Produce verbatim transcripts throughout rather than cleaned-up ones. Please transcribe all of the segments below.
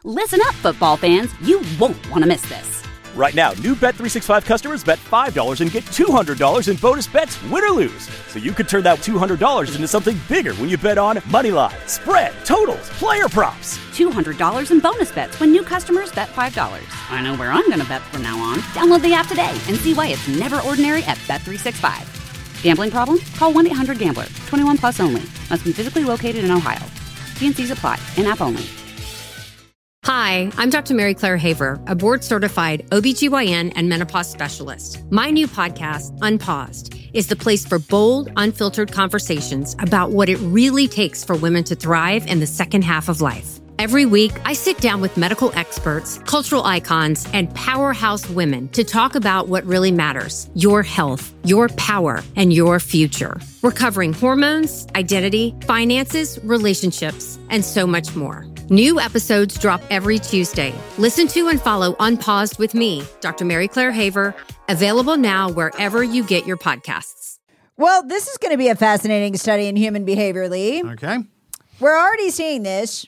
Listen up, football fans. You won't want to miss this. Right now, new Bet three sixty-five customers bet five dollars and get two hundred dollars in bonus bets, win or lose. So you could turn that two hundred dollars into something bigger when you bet on money line, spread, totals, player props. two hundred dollars in bonus bets when new customers bet five dollars. I know where I'm going to bet from now on. Download the app today and see why it's never ordinary at Bet three sixty-five. Gambling problem? Call one eight hundred gambler. twenty-one plus only. Must be physically located in Ohio. T and C's apply. In-app only. Hi, I'm Doctor Mary Claire Haver, a board-certified O B G Y N and menopause specialist. My new podcast, Unpaused, is the place for bold, unfiltered conversations about what it really takes for women to thrive in the second half of life. Every week, I sit down with medical experts, cultural icons, and powerhouse women to talk about what really matters: your health, your power, and your future. We're covering hormones, identity, finances, relationships, and so much more. New episodes drop every Tuesday. Listen to and follow Unpaused with me, Doctor Mary Claire Haver, available now wherever you get your podcasts. Well, this is going to be a fascinating study in human behavior, Lee. Okay. We're already seeing this.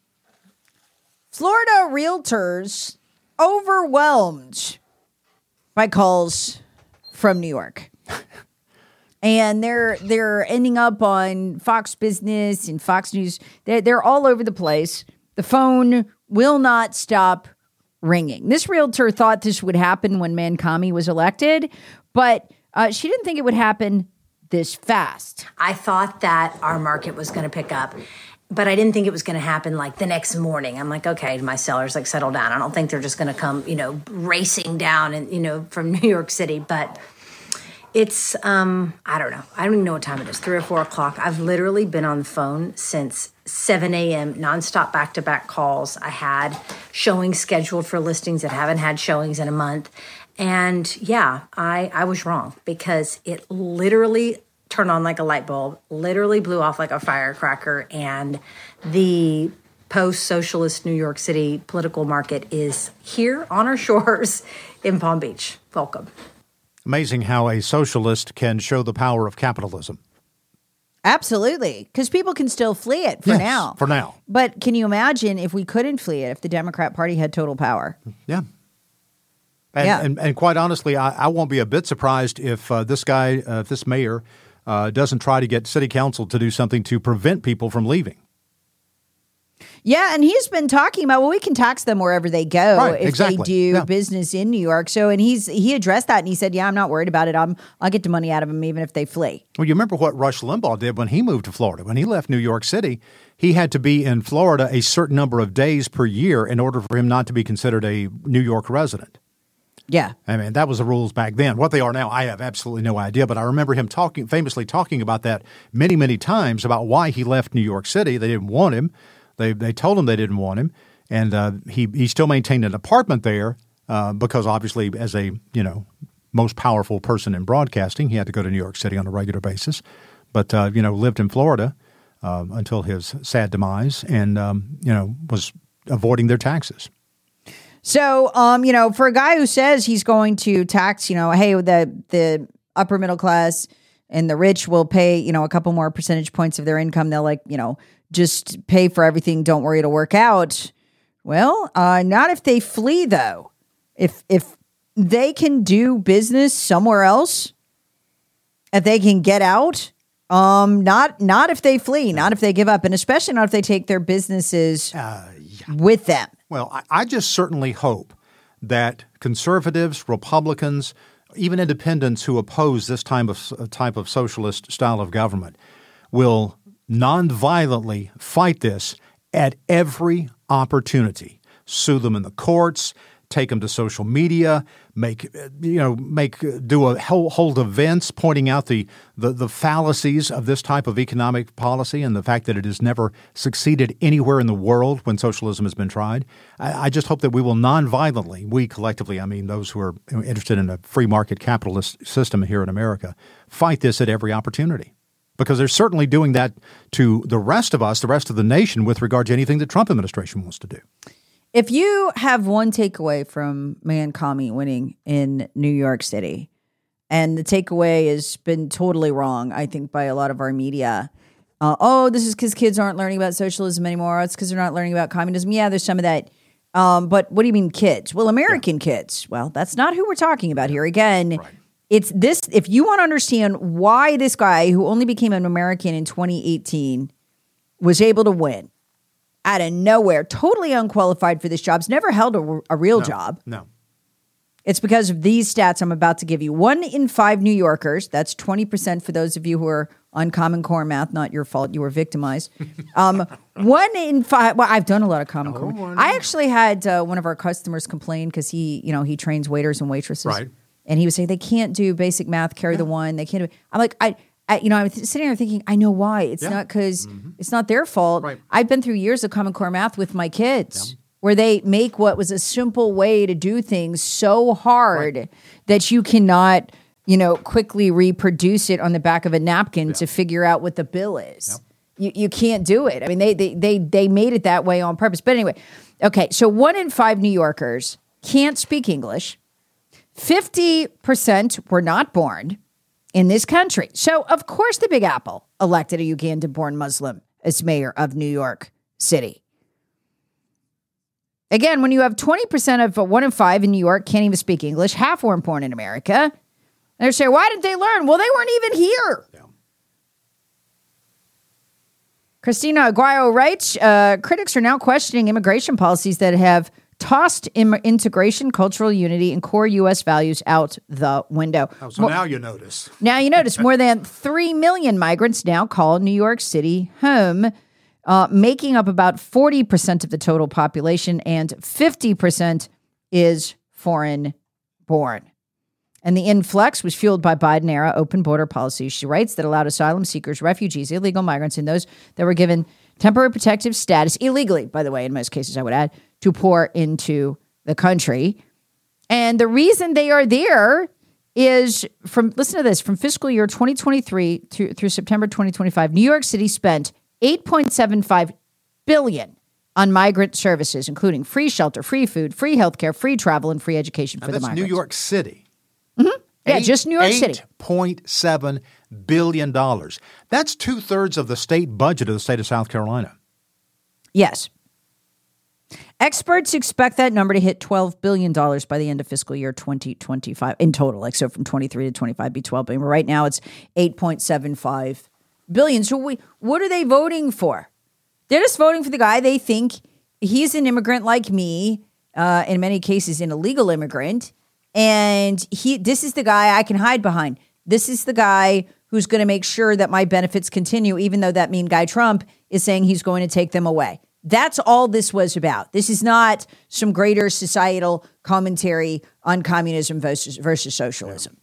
Florida realtors overwhelmed by calls from New York. And they're they're ending up on Fox Business and Fox News. They're, they're all over the place. The phone will not stop ringing. This realtor thought this would happen when Mancami was elected, but uh, she didn't think it would happen this fast. I thought that our market was going to pick up, but I didn't think it was going to happen like the next morning. I'm like, okay, my sellers, like, settle down. I don't think they're just going to come, you know, racing down and, you know, from New York City, but it's, um, I don't know. I don't even know what time it is, three or four o'clock. I've literally been on the phone since seven a.m., nonstop back-to-back calls. I had showings scheduled for listings that haven't had showings in a month. And yeah, I, I was wrong because it literally turned on like a light bulb, literally blew off like a firecracker. And the post-socialist New York City political market is here on our shores in Palm Beach. Welcome. Amazing how a socialist can show the power of capitalism. Absolutely, because people can still flee it for yes, now. For now. But can you imagine if we couldn't flee it, if the Democrat Party had total power? Yeah. And, yeah. and, and quite honestly, I, I won't be a bit surprised if uh, this guy, uh, if this mayor, uh, doesn't try to get city council to do something to prevent people from leaving. Yeah, and he's been talking about, well, we can tax them wherever they go right, if exactly. they do yeah. business in New York. So, and he's he addressed that and he said, yeah, I'm not worried about it. I'm, I'll get the money out of them even if they flee. Well, you remember what Rush Limbaugh did when he moved to Florida. When he left New York City, he had to be in Florida a certain number of days per year in order for him not to be considered a New York resident. Yeah. I mean, that was the rules back then. What they are now, I have absolutely no idea. But I remember him talking, famously talking about that many, many times about why he left New York City. They didn't want him. They they told him they didn't want him, and uh, he he still maintained an apartment there uh, because obviously, as a you know most powerful person in broadcasting, he had to go to New York City on a regular basis. But uh, you know, lived in Florida uh, until his sad demise, and um, you know was avoiding their taxes. So, um, you know, for a guy who says he's going to tax, you know, hey, the the upper middle class and the rich will pay, you know, a couple more percentage points of their income. They'll like, you know. Just pay for everything. Don't worry, it'll work out. Well, uh, not if they flee, though. If if they can do business somewhere else, if they can get out, um, not not if they flee, not if they give up, and especially not if they take their businesses uh, yeah. with them. Well, I, I just certainly hope that conservatives, Republicans, even independents who oppose this type of type of socialist style of government will nonviolently fight this at every opportunity. Sue them in the courts, take them to social media, make you know make do a hold, hold events pointing out the, the the fallacies of this type of economic policy and the fact that it has never succeeded anywhere in the world when socialism has been tried. I, I just hope that we will nonviolently, we collectively, I mean those who are interested in a free market capitalist system here in America, fight this at every opportunity. Because they're certainly doing that to the rest of us, the rest of the nation, with regard to anything the Trump administration wants to do. If you have one takeaway from Mancami winning in New York City, and the takeaway has been totally wrong, I think, by a lot of our media. Uh, oh, this is because kids aren't learning about socialism anymore. It's because they're not learning about communism. Yeah, there's some of that. Um, but what do you mean kids? Well, American yeah. kids. Well, that's not who we're talking about here. Again, right. it's this. If you want to understand why this guy who only became an American in twenty eighteen was able to win out of nowhere, totally unqualified for this job, has never held a, a real no, job. No. It's because of these stats I'm about to give you. One in five New Yorkers, that's twenty percent for those of you who are on Common Core math, not your fault, you were victimized. Um, one in five, well, I've done a lot of Common Core. Oh, I actually had uh, one of our customers complain because he, you know, he trains waiters and waitresses. Right. And he would say, they can't do basic math, carry yeah. the one, they can't do, I'm like, I, I you know, I'm sitting there thinking, I know why. It's yeah. not because mm-hmm. it's not their fault. Right. I've been through years of Common Core math with my kids. Yeah. Where they make what was a simple way to do things so hard right. that you cannot, you know, quickly reproduce it on the back of a napkin yeah. to figure out what the bill is. Yep. You you can't do it. I mean, they, they they they made it that way on purpose. But anyway, okay, so one in five New Yorkers can't speak English. fifty percent were not born in this country. So, of course, the Big Apple elected a Ugandan-born Muslim as mayor of New York City. Again, when you have twenty percent of uh, one in five in New York can't even speak English, half weren't born in America. They're saying, why didn't they learn? Well, they weren't even here. Yeah. Christina Aguayo writes, uh, critics are now questioning immigration policies that have tossed im- integration, cultural unity, and core U S values out the window. Oh, so Mo- now you notice. Now you notice more than three million migrants now call New York City home. Uh, making up about forty percent of the total population, and fifty percent is foreign-born. And the influx was fueled by Biden-era open border policies, she writes, that allowed asylum seekers, refugees, illegal migrants, and those that were given temporary protective status, illegally, by the way, in most cases, I would add, to pour into the country. And the reason they are there is, from listen to this, from fiscal year twenty twenty-three through, through September twenty twenty-five, New York City spent eight point seven five billion dollars on migrant services, including free shelter, free food, free healthcare, free travel, and free education now for the migrants. That's New York City. Mm-hmm. Yeah, Eight, just New York City. eight point seven billion dollars. That's two-thirds of the state budget of the state of South Carolina. Yes. Experts expect that number to hit twelve billion dollars by the end of fiscal year twenty twenty-five in total. Like, so from twenty-three to twenty-five, be twelve billion dollars. But right now it's eight point seven five billion dollars. So we, what are they voting for? They're just voting for the guy. They think he's an immigrant like me, uh, in many cases an illegal immigrant. And he, this is the guy I can hide behind. This is the guy who's going to make sure that my benefits continue, even though that mean guy Trump is saying he's going to take them away. That's all this was about. This is not some greater societal commentary on communism versus, versus socialism.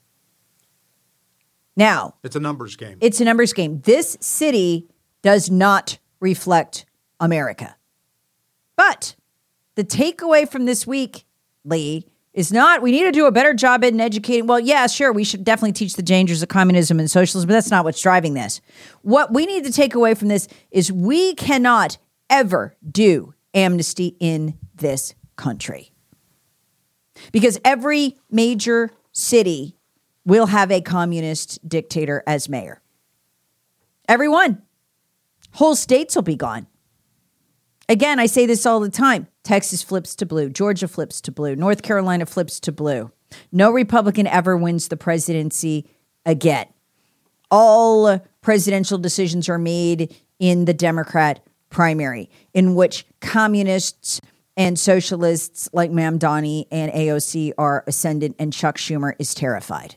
Yeah. Now, it's a numbers game. It's a numbers game. This city does not reflect America. But the takeaway from this week, Lee, is not, we need to do a better job in educating. Well, yeah, sure, we should definitely teach the dangers of communism and socialism, but that's not what's driving this. What we need to take away from this is we cannot ever do amnesty in this country. Because every major city will have a communist dictator as mayor. Everyone. Whole states will be gone. Again, I say this all the time. Texas flips to blue. Georgia flips to blue. North Carolina flips to blue. No Republican ever wins the presidency again. All presidential decisions are made in the Democrat primary, in which communists and socialists like Mamdani and A O C are ascendant, and Chuck Schumer is terrified.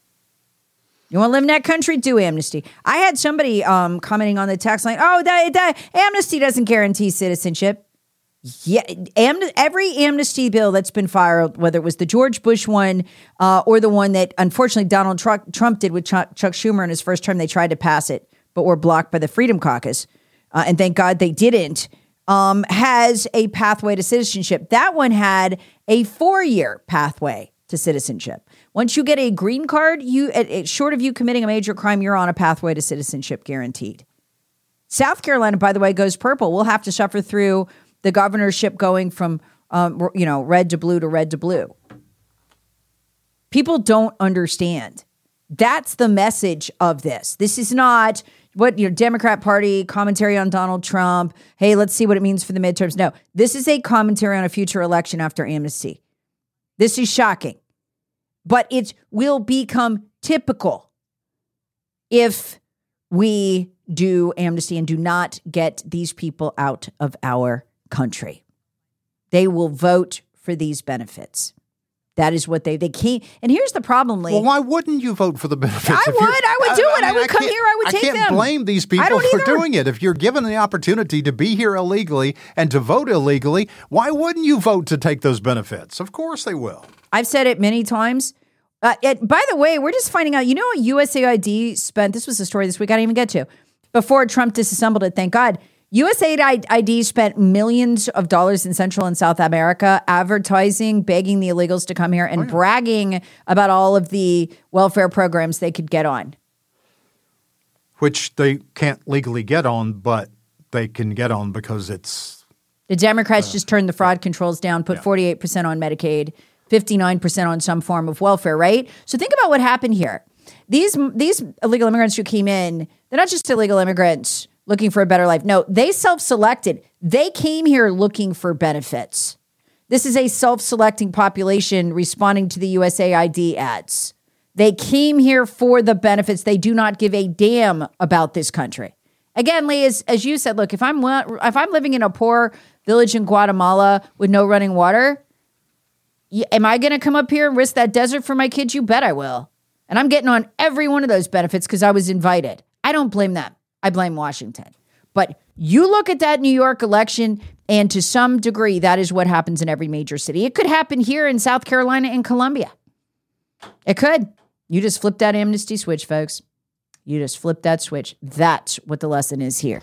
You want to live in that country? Do amnesty. I had somebody um, commenting on the text line, oh, that, that amnesty doesn't guarantee citizenship. Yeah, am, every amnesty bill that's been filed, whether it was the George Bush one uh, or the one that unfortunately Donald Trump, Trump did with Chuck, Chuck Schumer in his first term, they tried to pass it, but were blocked by the Freedom Caucus. Uh, and thank God they didn't, um, has a pathway to citizenship. That one had a four-year pathway to citizenship. Once you get a green card, you at, at, short of you committing a major crime, you're on a pathway to citizenship guaranteed. South Carolina, by the way, goes purple. We'll have to suffer through the governorship going from, um, you know, red to blue to red to blue. People don't understand That's the message of this. This is not what your Democrat Party commentary on Donald Trump. Hey, let's see what it means for the midterms. No, this is a commentary on a future election after amnesty. This is shocking, but it will become typical if we do amnesty and do not get these people out of our country. They will vote for these benefits. That is what they, they can't. And here's the problem, Lee. Well, why wouldn't you vote for the benefits? I would. I would do it. I, I, I would come here. I would I take them. I can't blame these people for doing it. If you're given the opportunity to be here illegally and to vote illegally, why wouldn't you vote to take those benefits? Of course they will. I've said it many times. Uh, it, by the way, we're just finding out, you know what U S A I D spent? This was a story this week I didn't even get to. Before Trump disassembled it, thank God. U S A I D spent millions of dollars in Central and South America advertising, begging the illegals to come here and oh, yeah. bragging about all of the welfare programs they could get on. Which they can't legally get on, but they can get on because it's... The Democrats uh, just turned the fraud controls down, put yeah. forty-eight percent on Medicaid, fifty-nine percent on some form of welfare, right? So think about what happened here. These, these illegal immigrants who came in, they're not just illegal immigrants looking for a better life. No, they self-selected. They came here looking for benefits. This is a self-selecting population responding to the U S A I D ads. They came here for the benefits. They do not give a damn about this country. Again, Lee, as, as you said, look, if I'm if I'm living in a poor village in Guatemala with no running water, am I going to come up here and risk that desert for my kids? You bet I will. And I'm getting on every one of those benefits because I was invited. I don't blame them. I blame Washington. But you look at that New York election, and to some degree, that is what happens in every major city. It could happen here in South Carolina and Columbia. It could. You just flip that amnesty switch, folks. You just flip that switch. That's what the lesson is here.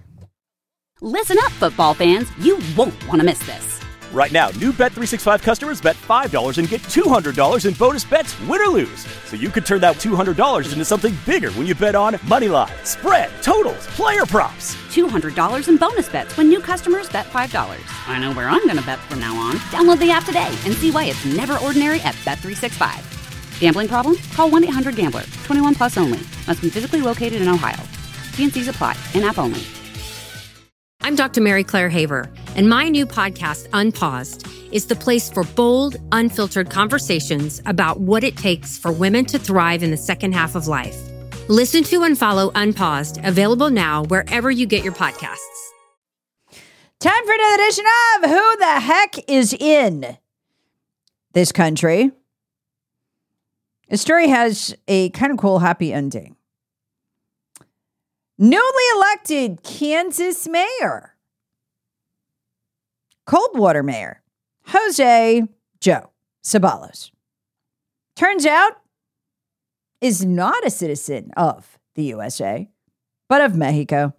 Listen up, football fans. You won't want to miss this. Right now, new Bet three sixty-five customers bet five dollars and get two hundred dollars in bonus bets, win or lose. So you could turn that two hundred dollars into something bigger when you bet on money line, spread, totals, player props. two hundred dollars in bonus bets when new customers bet five dollars. I know where I'm going to bet from now on. Download the app today and see why it's never ordinary at Bet three sixty-five. Gambling problem? Call one eight hundred gambler. twenty-one plus only. Must be physically located in Ohio. T and C's apply. In-app only. I'm Doctor Mary Claire Haver, and my new podcast, Unpaused, is the place for bold, unfiltered conversations about what it takes for women to thrive in the second half of life. Listen to and follow Unpaused, available now wherever you get your podcasts. Time for another edition of Who the Heck is in This Country? The story has a kind of cool, happy ending. Newly elected Kansas mayor, Coldwater mayor, Jose Joe Ceballos, turns out is not a citizen of the U S A, but of Mexico.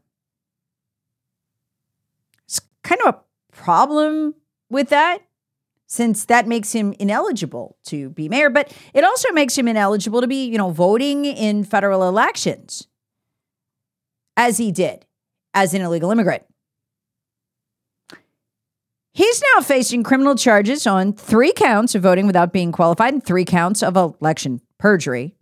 It's kind of a problem with that, since that makes him ineligible to be mayor, but it also makes him ineligible to be, you know, voting in federal elections, as he did as an illegal immigrant. He's now facing criminal charges on three counts of voting without being qualified and three counts of election perjury.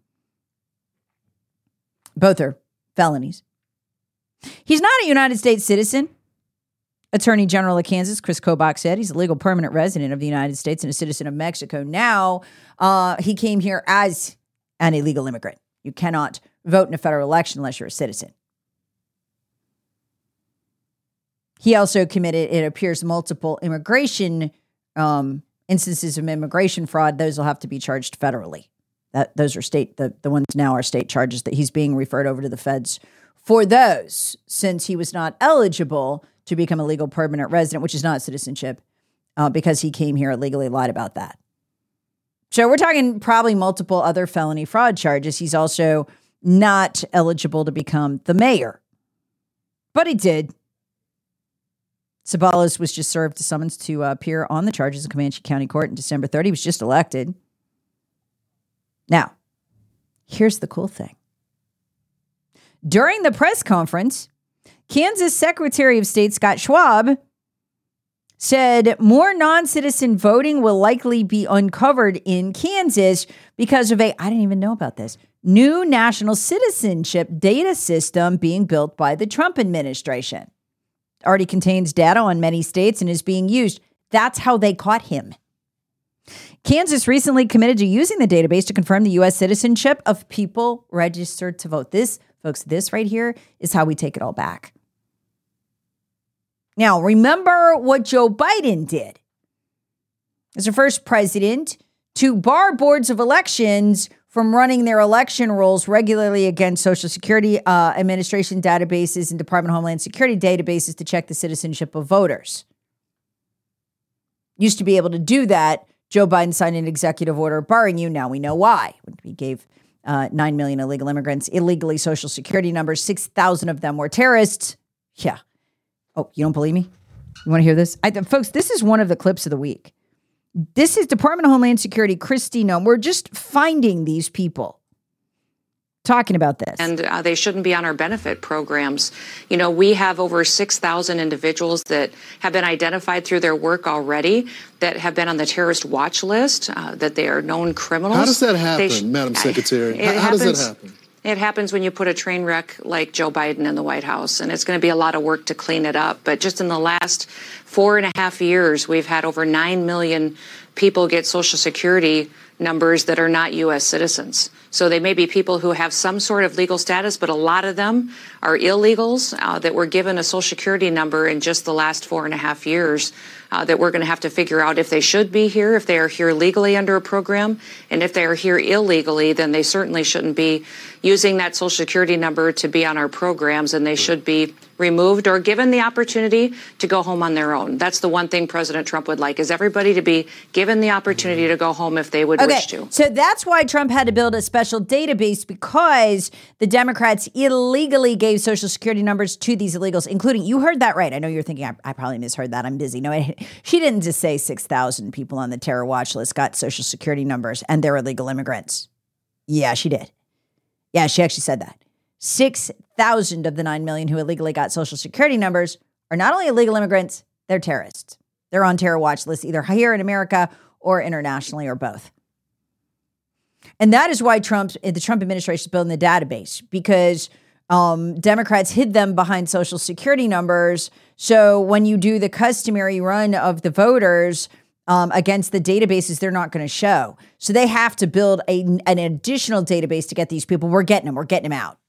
Both are felonies. He's not a United States citizen. Attorney General of Kansas, Chris Kobach, said he's a legal permanent resident of the United States and a citizen of Mexico. Now, uh, he came here as an illegal immigrant. You cannot vote in a federal election unless you're a citizen. He also committed, it appears, multiple immigration um, instances of immigration fraud. Those will have to be charged federally. That those are state the, the ones now are state charges that he's being referred over to the feds for those, since he was not eligible to become a legal permanent resident, which is not citizenship, uh, because he came here illegally, lied about that. So we're talking probably multiple other felony fraud charges. He's also not eligible to become the mayor, but he did. Ceballos was just served a summons to uh, appear on the charges in Comanche County Court in December third. He was just elected. Now, here's the cool thing. During the press conference, Kansas Secretary of State Scott Schwab said more non-citizen voting will likely be uncovered in Kansas because of a, I didn't even know about this, new national citizenship data system being built by the Trump administration. Already contains data on many states and is being used. That's how they caught him. Kansas recently committed to using the database to confirm the U S citizenship of people registered to vote. This, folks, this right here is how we take it all back. Now, remember what Joe Biden did as the first president to bar boards of elections from running their election rolls regularly against Social Security uh, Administration databases and Department of Homeland Security databases to check the citizenship of voters. Used to be able to do that. Joe Biden signed an executive order barring you. Now we know why. He gave uh, nine million illegal immigrants illegally Social Security numbers. six thousand of them were terrorists. Yeah. Oh, you don't believe me? You want to hear this? I, folks, this is one of the clips of the week. This is Department of Homeland Security, Kristi Noem. We're just finding these people talking about this. And uh, they shouldn't be on our benefit programs. You know, we have over six thousand individuals that have been identified through their work already that have been on the terrorist watch list, uh, that they are known criminals. How does that happen, sh- Madam Secretary? How, how happens, does that happen? It happens when you put a train wreck like Joe Biden in the White House, and it's going to be a lot of work to clean it up. But just in the last four and a half years, we've had over nine million people get Social Security numbers that are not U S citizens. So they may be people who have some sort of legal status, but a lot of them are illegals uh, that were given a Social Security number in just the last four and a half years uh, that we're going to have to figure out if they should be here, if they are here legally under a program. And if they are here illegally, then they certainly shouldn't be using that Social Security number to be on our programs, and they should be removed or given the opportunity to go home on their own. That's the one thing President Trump would like, is everybody to be given the opportunity to go home if they would okay, wish to. So that's why Trump had to build a special database, because the Democrats illegally gave Social Security numbers to these illegals, including, you heard that right. I know you're thinking, I, I probably misheard that. I'm busy. No, I, she didn't just say six thousand people on the terror watch list got Social Security numbers and they're illegal immigrants. Yeah, she did. Yeah, she actually said that. six thousand of the nine million who illegally got Social Security numbers are not only illegal immigrants, they're terrorists. They're on terror watch lists, either here in America or internationally or both. And that is why Trump, the Trump administration is building the database, because um, Democrats hid them behind Social Security numbers. So when you do the customary run of the voters um, against the databases, they're not going to show. So they have to build a, an additional database to get these people. We're getting them. We're getting them out.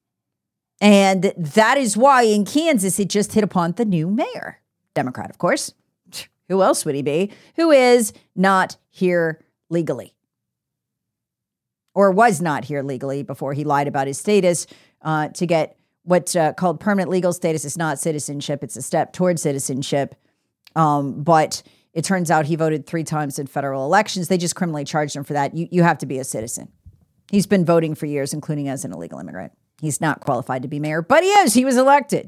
And that is why in Kansas, it just hit upon the new mayor, Democrat, of course. Who else would he be? Who is not here legally, or was not here legally before he lied about his status uh, to get what's uh, called permanent legal status. It's not citizenship. It's a step towards citizenship. Um, but it turns out he voted three times in federal elections. They just criminally charged him for that. You, you have to be a citizen. He's been voting for years, including as an illegal immigrant. He's not qualified to be mayor, but he is. He was elected.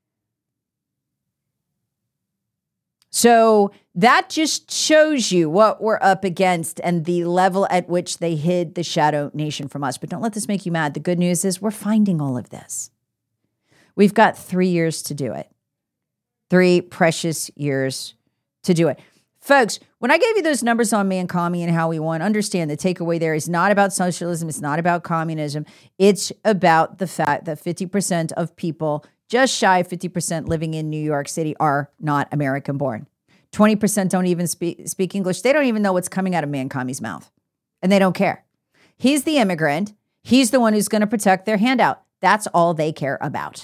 So that just shows you what we're up against and the level at which they hid the shadow nation from us. But don't let this make you mad. The good news is we're finding all of this. We've got three years to do it. Three precious years to do it. Folks, when I gave you those numbers on man commie and how we won, understand the takeaway there is not about socialism. It's not about communism. It's about the fact that fifty percent of people, just shy of fifty percent living in New York City, are not American born. twenty percent don't even speak, speak English. They don't even know what's coming out of man commie's mouth. And they don't care. He's the immigrant. He's the one who's going to protect their handout. That's all they care about.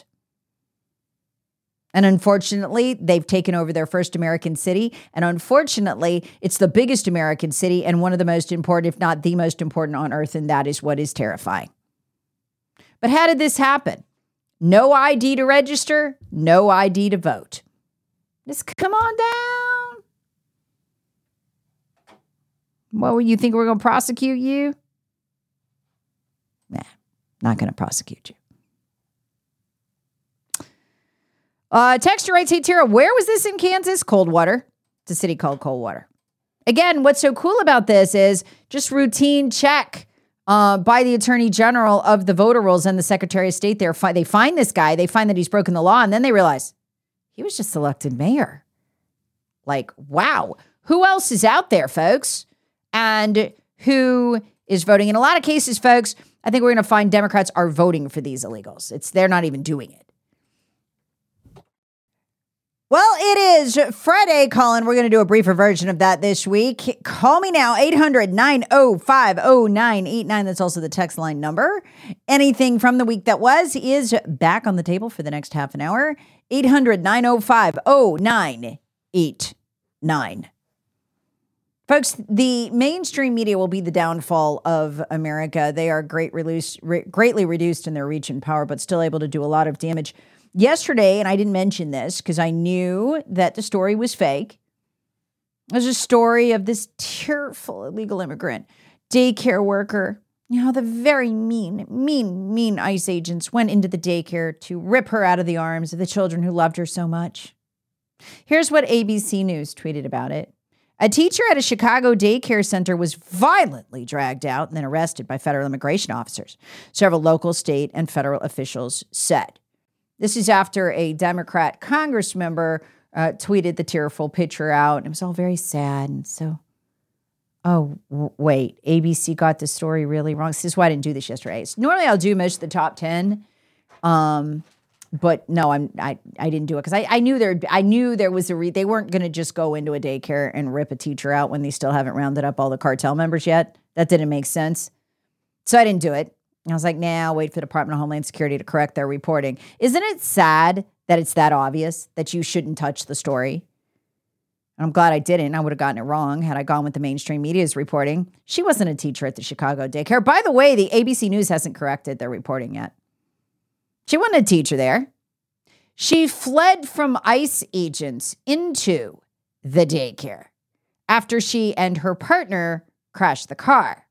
And unfortunately, they've taken over their first American city. And unfortunately, it's the biggest American city and one of the most important, if not the most important on earth. And that is what is terrifying. But how did this happen? No I D to register, no I D to vote. Just come on down. What, you think we're going to prosecute you? Nah, not going to prosecute you. Uh, Texture writes, hey, Tara, where was this in Kansas? Coldwater. It's a city called Coldwater. Again, what's so cool about this is just routine check uh, by the Attorney General of the voter rolls and the Secretary of State there. Fi- they find this guy. They find that he's broken the law. And then they realize he was just elected mayor. Like, wow. Who else is out there, folks? And who is voting? In a lot of cases, folks, I think we're going to find Democrats are voting for these illegals. It's they're not even doing it. Well, it is Friday, Colin. We're going to do a briefer version of that this week. Call me now, eight hundred, nine oh five, oh nine eight nine. That's also the text line number. Anything from the week that was is back on the table for the next half an hour. eight hundred, nine oh five, oh nine eight nine. Folks, the mainstream media will be the downfall of America. They are great reduced, re- greatly reduced in their reach and power, but still able to do a lot of damage. Yesterday, and I didn't mention this because I knew that the story was fake. It was a story of this tearful illegal immigrant daycare worker. You know, the very mean, mean, mean ICE agents went into the daycare to rip her out of the arms of the children who loved her so much. Here's what A B C News tweeted about it. A teacher at a Chicago daycare center was violently dragged out and then arrested by federal immigration officers, several local, state, and federal officials said. This is after a Democrat Congress member uh, tweeted the tearful picture out. It was all very sad. And so, oh, w- wait, A B C got the story really wrong. This is why I didn't do this yesterday. So normally I'll do most of the top ten. Um, but no, I'm, I, I didn't do it because I, I knew there, I knew there was a, re- they weren't going to just go into a daycare and rip a teacher out when they still haven't rounded up all the cartel members yet. That didn't make sense. So I didn't do it. I was like, nah, I'll wait for the Department of Homeland Security to correct their reporting. Isn't it sad that it's that obvious that you shouldn't touch the story? I'm glad I didn't. I would have gotten it wrong had I gone with the mainstream media's reporting. She wasn't a teacher at the Chicago daycare. By the way, the A B C News hasn't corrected their reporting yet. She wasn't a teacher there. She fled from ICE agents into the daycare after she and her partner crashed the car,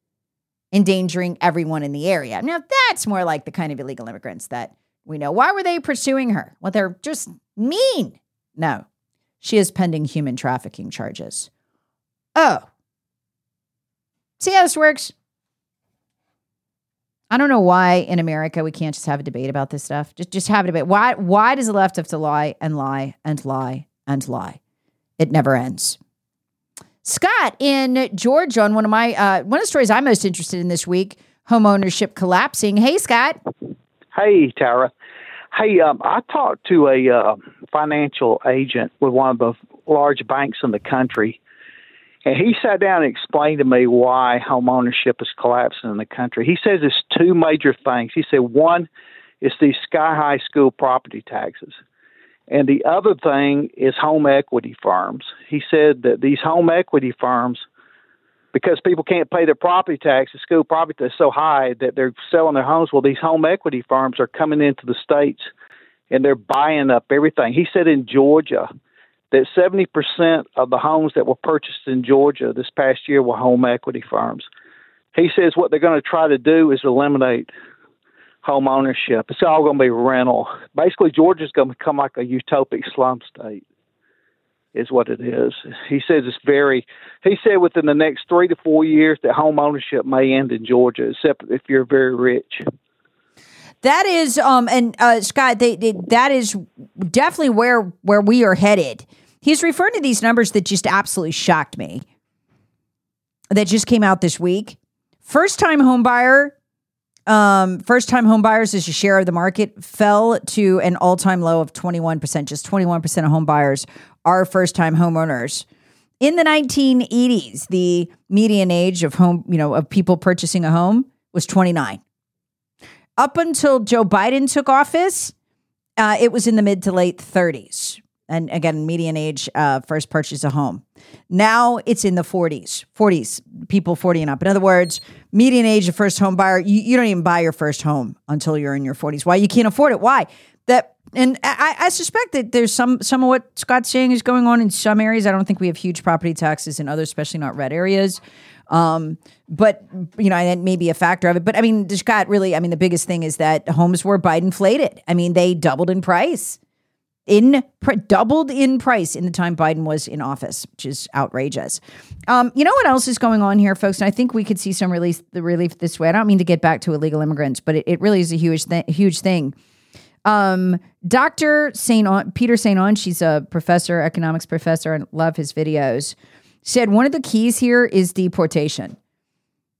endangering everyone in the area. Now, that's more like the kind of illegal immigrants that we know. Why were they pursuing her? Well, they're just mean. No, she is pending human trafficking charges. Oh. See how this works? I don't know why in America we can't just have a debate about this stuff. Just, just have a debate. Why, why does the left have to lie and lie and lie and lie? It never ends. Scott in Georgia on one of my uh, one of the stories I'm most interested in this week: home ownership collapsing. Hey, Scott. Hey, Tara. Hey, um, I talked to a uh, financial agent with one of the large banks in the country, and he sat down and explained to me why home ownership is collapsing in the country. He says it's two major things. He said one is these sky-high school property taxes. And the other thing is home equity firms. He said that these home equity firms, because people can't pay their property taxes, school property tax is so high that they're selling their homes. Well, these home equity firms are coming into the states and they're buying up everything. He said in Georgia that seventy percent of the homes that were purchased in Georgia this past year were home equity firms. He says what they're going to try to do is eliminate home ownership. It's all going to be rental. Basically, Georgia's going to become like a utopic slum state, is what it is. He says it's very, he said within the next three to four years that home ownership may end in Georgia, except if you're very rich. That is, um, and uh, Scott, they, they, that is definitely where where we are headed. He's referring to these numbers that just absolutely shocked me, that just came out this week. First-time home buyer, um, first-time home buyers as a share of the market fell to an all-time low of twenty-one percent. Just twenty-one percent of home buyers are first-time homeowners. In the nineteen eighties, the median age of home, you know, of people purchasing a home was twenty-nine. Up until Joe Biden took office, uh, it was in the mid to late thirties. And again, median age, uh, first purchase a home. Now it's in the forties, forties, people forty and up. In other words, median age of first home buyer, you, you don't even buy your first home until you're in your forties. Why? You can't afford it. Why? That, and I, I suspect that there's some, some of what Scott's saying is going on in some areas. I don't think we have huge property taxes in others, especially not red areas. Um, but, you know, that may be a factor of it. But I mean, Scott, really, I mean, the biggest thing is that homes were Biden-inflated. I mean, they doubled in price. In pr- doubled in price in the time Biden was in office, which is outrageous. Um, you know what else is going on here, folks? And I think we could see some relief, the relief this way. I don't mean to get back to illegal immigrants, but it, it really is a huge, th- huge thing. Um, Doctor Saint Peter Saint Onge, she's a professor, economics professor, and love his videos, said one of the keys here is deportation.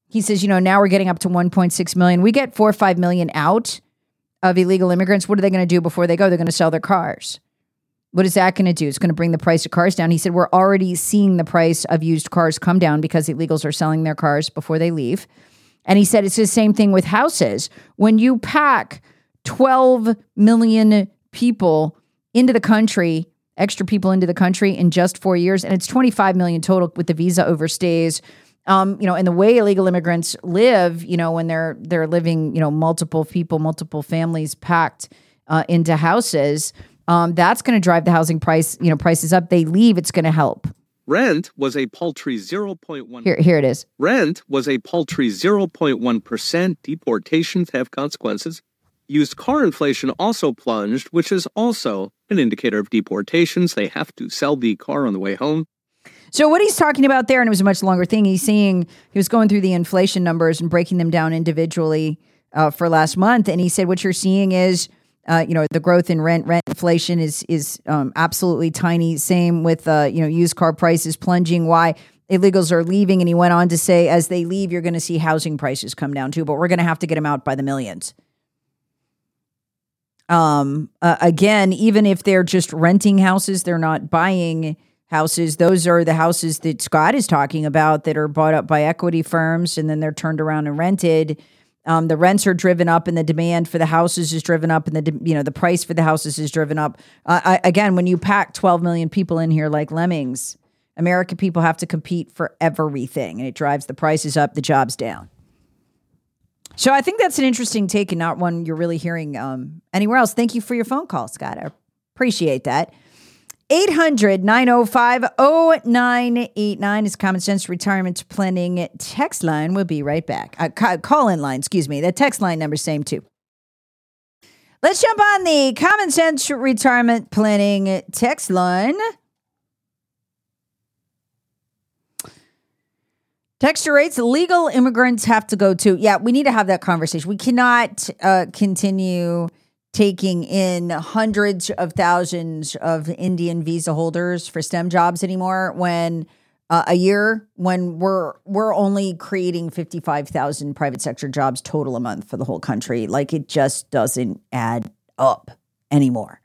he says, you know, now we're getting up to one point six million. We get four or five million out of illegal immigrants. What are they going to do before they go? They're going to sell their cars. What is that going to do? It's going to bring the price of cars down. He said, we're already seeing the price of used cars come down because illegals are selling their cars before they leave. And he said, it's the same thing with houses. When you pack twelve million people into the country, extra people into the country in just four years, and it's twenty-five million total with the visa overstays, um, you know, and the way illegal immigrants live, you know, when they're, they're living, you know, multiple people, multiple families packed uh, into houses, Um, that's going to drive the housing price, you know, prices up. They leave, it's going to help. Rent was a paltry zero point one. Here, here it is. Rent was a paltry zero point one percent. Deportations have consequences. Used car inflation also plunged, which is also an indicator of deportations. They have to sell the car on the way home. So what he's talking about there, and it was a much longer thing, he's seeing, he was going through the inflation numbers and breaking them down individually uh, for last month. And he said, what you're seeing is, Uh, you know, the growth in rent, rent inflation is is um, absolutely tiny. Same with, uh, you know, used car prices plunging. Why? Illegals are leaving. And he went on to say, as they leave, you're going to see housing prices come down too, but we're going to have to get them out by the millions. Um, uh, again, even if they're just renting houses, they're not buying houses. Those are the houses that Scott is talking about that are bought up by equity firms and then they're turned around and rented. Um, the rents are driven up, and the demand for the houses is driven up, and the you know the price for the houses is driven up. Uh, I, again, when you pack twelve million people in here like lemmings, American people have to compete for everything, and it drives the prices up, the jobs down. So I think that's an interesting take, and not one you're really hearing um, anywhere else. Thank you for your phone call, Scott. I appreciate that. eight hundred, nine oh five, oh nine eight nine is Common Sense Retirement Planning text line. We'll be right back. Uh, ca- call-in line, excuse me. The text line number, same too. Let's jump on the Common Sense Retirement Planning text line. Texture rates, legal immigrants have to go too. Yeah, we need to have that conversation. We cannot uh, continue taking in hundreds of thousands of Indian visa holders for STEM jobs anymore when uh, a year when we're we're only creating fifty-five thousand private sector jobs total a month for the whole country. Like, it just doesn't add up anymore.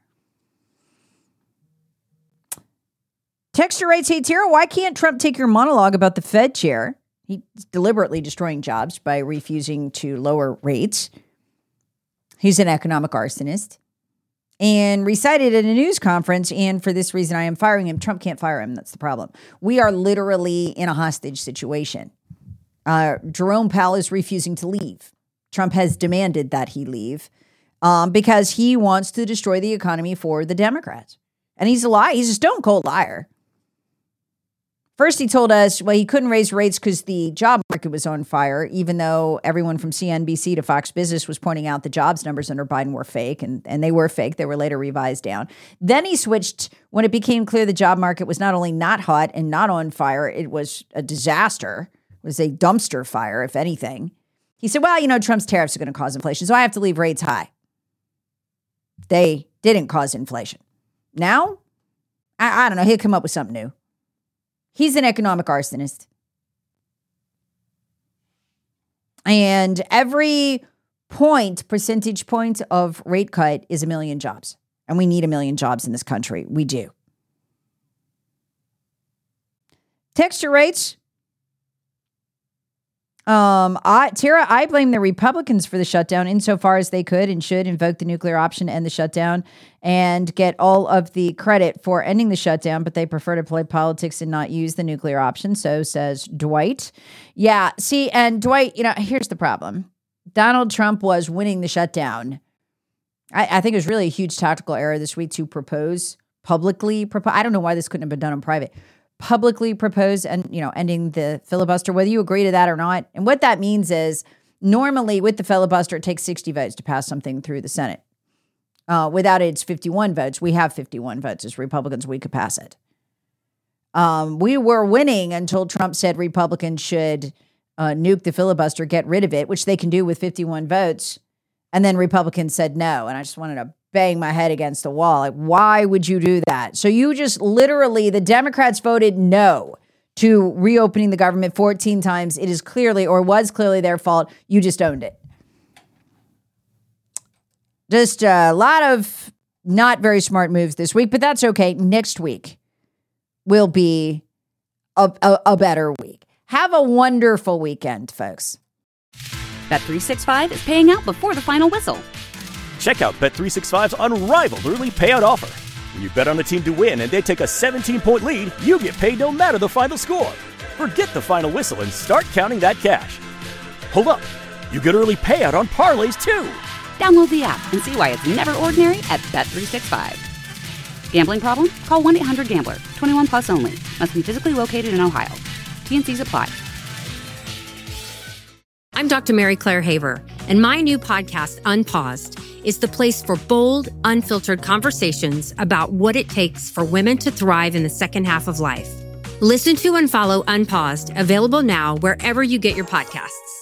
Texture rates, hey Tara, why can't Trump take your monologue about the Fed chair? He's deliberately destroying jobs by refusing to lower rates. He's an economic arsonist and recited at a news conference. And for this reason, I am firing him. Trump can't fire him. That's the problem. We are literally in a hostage situation. Uh, Jerome Powell is refusing to leave. Trump has demanded that he leave um, because he wants to destroy the economy for the Democrats. And he's a liar. He's a stone cold liar. First, he told us, well, he couldn't raise rates because the job market was on fire, even though everyone from C N B C to Fox Business was pointing out the jobs numbers under Biden were fake, and, and they were fake. They were later revised down. Then he switched when it became clear the job market was not only not hot and not on fire, it was a disaster. It was a dumpster fire, if anything. He said, well, you know, Trump's tariffs are going to cause inflation, so I have to leave rates high. They didn't cause inflation. Now, I, I don't know, he'll come up with something new. He's an economic arsonist. And every point, percentage point of rate cut is a million jobs. And we need a million jobs in this country. We do. Texture rates. Um, I, Tara, I blame the Republicans for the shutdown insofar as they could and should invoke the nuclear option, end the shutdown, and get all of the credit for ending the shutdown, but they prefer to play politics and not use the nuclear option. So says Dwight. Yeah, see, and Dwight, you know, here's the problem. Donald Trump was winning the shutdown. I, I think it was really a huge tactical error this week to propose publicly. Propose, I don't know why this couldn't have been done in private. Publicly propose and, you know, ending the filibuster, whether you agree to that or not. And what that means is normally with the filibuster, it takes sixty votes to pass something through the Senate. Uh, without it, it's fifty-one votes. We have fifty-one votes as Republicans. We could pass it. Um, we were winning until Trump said Republicans should uh, nuke the filibuster, get rid of it, which they can do with fifty-one votes. And then Republicans said no. And I just wanted to bang my head against the wall. Like, why would you do that? So you just literally, the Democrats voted no to reopening the government fourteen times. It is clearly, or was clearly, their fault. You just owned it. Just a lot of not very smart moves this week, but that's okay. Next week will be a, a, a better week. Have a wonderful weekend, folks. Bet three sixty-five is paying out before the final whistle. Check out Bet three sixty-five's unrivaled early payout offer. When you bet on a team to win and they take a seventeen-point lead, you get paid no matter the final score. Forget the final whistle and start counting that cash. Hold up. You get early payout on parlays, too. Download the app and see why it's never ordinary at Bet three sixty-five. Gambling problem? Call one eight hundred gambler. twenty-one plus only. Must be physically located in Ohio. T N Cs apply. I'm Doctor Mary Claire Haver, and my new podcast, Unpaused, is the place for bold, unfiltered conversations about what it takes for women to thrive in the second half of life. Listen to and follow Unpaused, available now wherever you get your podcasts.